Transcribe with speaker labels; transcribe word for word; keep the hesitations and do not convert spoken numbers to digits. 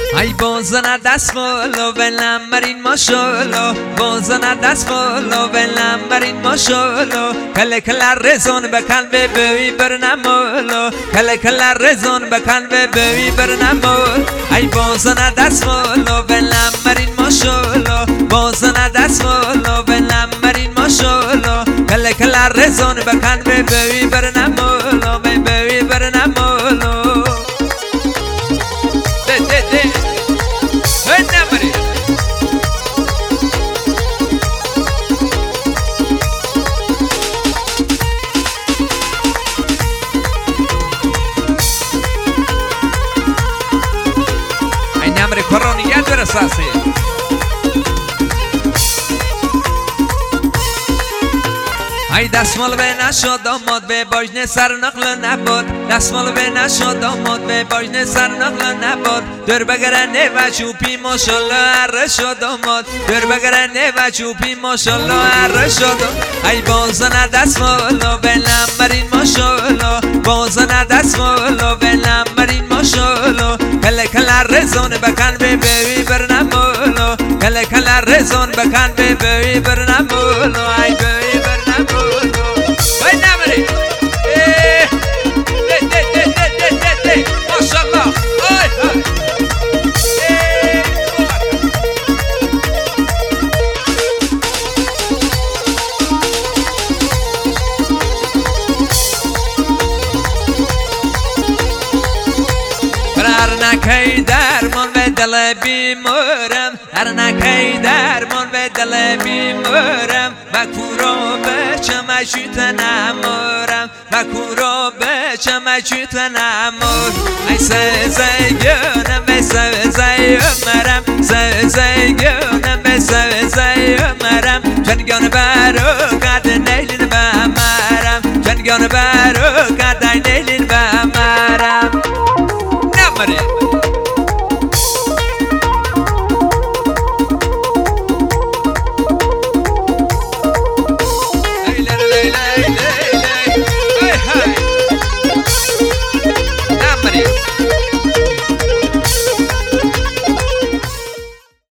Speaker 1: ای بازن دست بالا ولم برین ماشالله بازن دست بالا ولم برین ماشالله کل کل رزون بکن به بوی برنمالا کل کل رزون بکن به بوی برنمال ای بازن دست بالا ولم برین ماشالله بازن دست بالا ولم برین ماشالله کل کل رزون بکن به بوی برنمالا به بوی برنمالا ده ده ده نمری ای نمری کرونیه در اساسی ای دستمال به نشد آمد به باجن سر نقل نبود دستمال به نشد آمد به باجن سر نقل نبود در بگرنه و چوپی ماشالله اره شد آمد در بگرنه و چوپی ماشالله اره شد ای بازن دستمالا بلم برین ماشالله بازن دستمالا بلم برین ماشالله کل کل رزون بکن به بوی برنمالا کل کل رزون بکن به بوی برنمالا ای بوی برنمالا ای نمری ده ده ده ده ده ده ده ماشالله ای های هر نکی درمان به دل بیمارم هر نکی درمان به دل بیمارم و کورا به چمشیت نمارم و کورا به چمشیت نمار ای سزیگانم به سزیگانم سزیگانم به سزیگانم چنگان برو کد نیلین بمرم چنگان برو کد نیلین بمرم Amare.